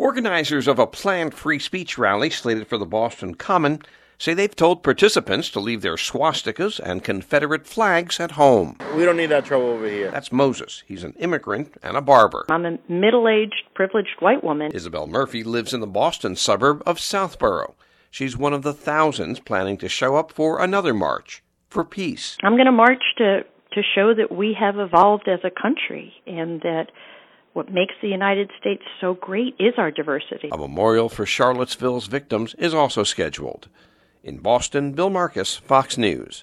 Organizers of a planned free speech rally slated for the Boston Common say they've told participants to leave their swastikas and Confederate flags at home. We don't need that trouble over here. That's Moses. He's an immigrant and a barber. I'm a middle-aged, privileged white woman. Isabel Murphy lives in the Boston suburb of Southborough. She's one of the thousands planning to show up for another march for peace. I'm going to march to show that we have evolved as a country and that what makes the United States so great is our diversity. A memorial for Charlottesville's victims is also scheduled. In Boston, Bill Marcus, Fox News.